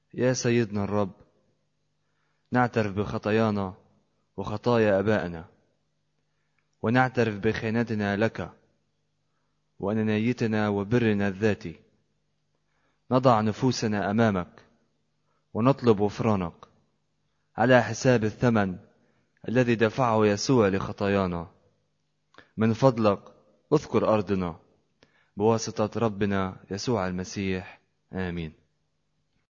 يا سيدنا الرب، نعترف بخطايانا وخطايا أبائنا، ونعترف بخيانتنا لك وأنانيتنا وبرنا الذاتي. نضع نفوسنا أمامك ونطلب غفرانك على حساب الثمن الذي دفعه يسوع لخطايانا. من فضلك اذكر أرضنا بواسطة ربنا يسوع المسيح. آمين.